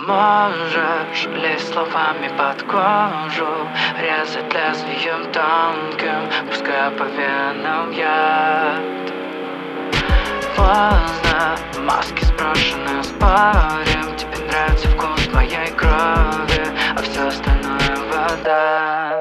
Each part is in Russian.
Можешь лезть словами под кожу, резать лезвием тонким, пускай по венам яд. Поздно, маски сброшены, спорим. Тебе нравится вкус моей крови, а все остальное вода.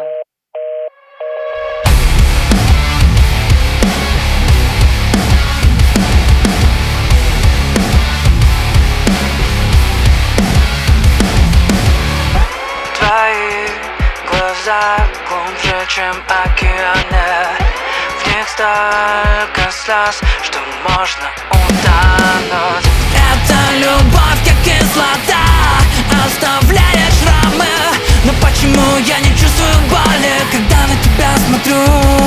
Твои глаза глубже, чем океаны. В них столько слез, что можно утонуть. Это любовь, как кислота, оставляет шрамы. Но почему я не чувствую боли, когда на тебя смотрю?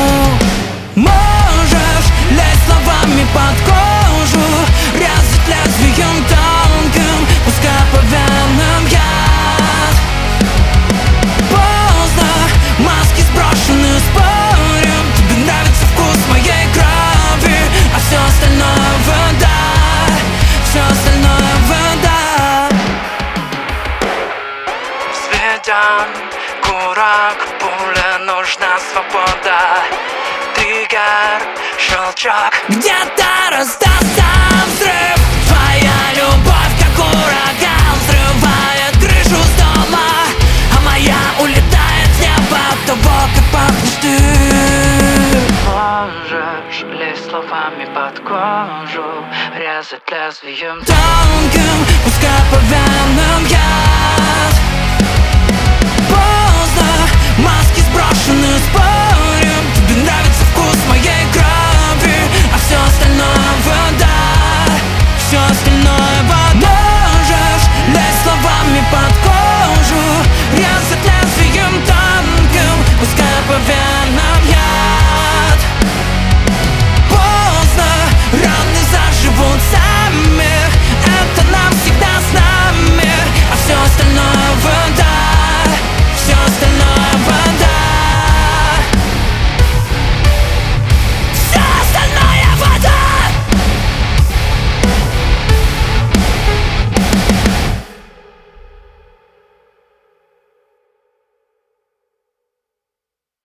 Можешь лезть словами под кожу, резать лезвием тонким, пускай по венам яд. Поздно, маски сброшены, спорим. Тебе нравится вкус моей крови, а все остальное вода, все остальное вода. Взведен курок, пуля, нужна свобода. Триггер, щелчок, Где-то раздастся взрыв. Твоя любовь, как ураган, взрывает крышу с дома, а моя улетает с неба от того, как пахнешь ты. можешь лезть словами под кожу, резать лезвием Тонко